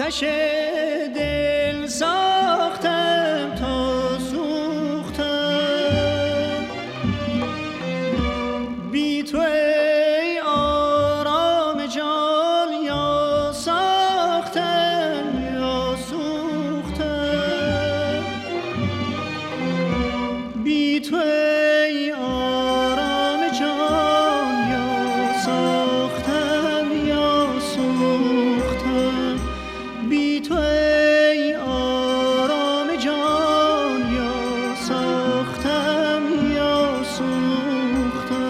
آتش دل ساختم تا سوختم، بی تو ای آرام جان یا ساختم یا سوختم، بی تو ای آرام جان یا ساختم یا سوختم، بی تو ای آرام جان یا ساختم یا سوختم.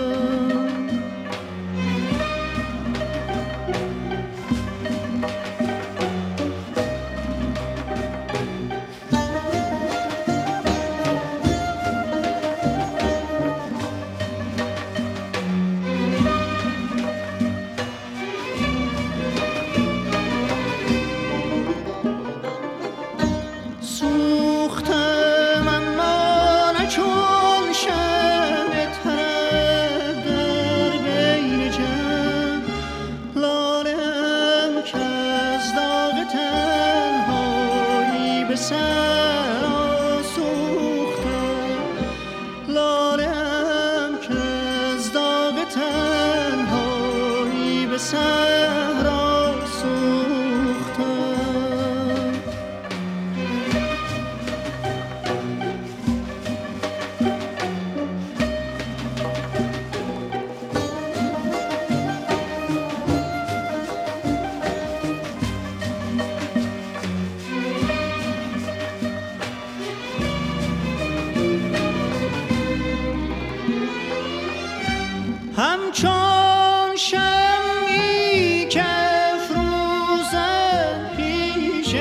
سوختم اما نه چون شمع طرب در بین جمع، لاله‌ام که از داغ تنهایی به سر آسوختم، لاله‌ام که از داغ تنهایی به سر آسوختم. همچون شمعی که افروزد پیش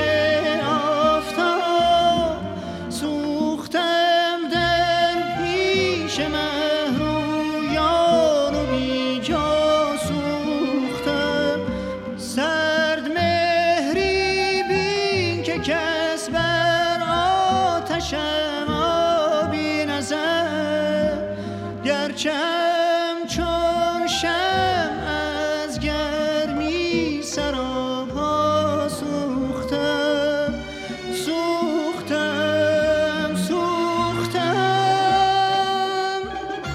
آفتاب، سوختم در پیش مهرویان و بیجا سوختم، سرد مهری بین که کس بر آتشم آبی نزد، گرچه چون شمع از گرمی سراپا سوختم، سوختم، سوختم.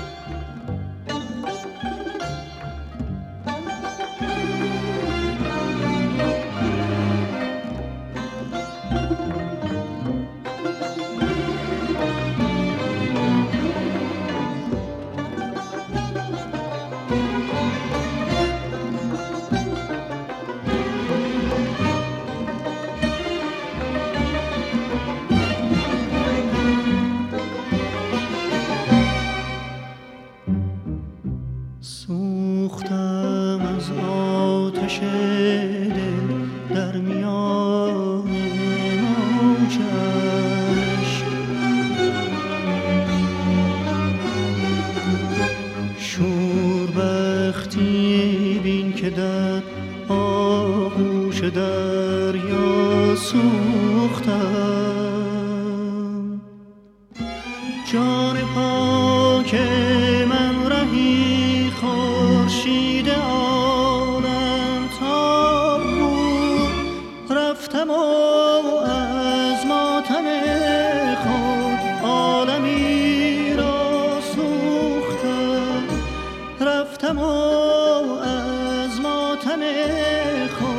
سوختم از آتش دل در میان موجش، شوربختی بین که در آغوش دریا سوختم، جان پاک من رهی خورشید عالم تا بود، رفتم و از ماتم خود عالمی را سوختم، رفتم و از ماتم خود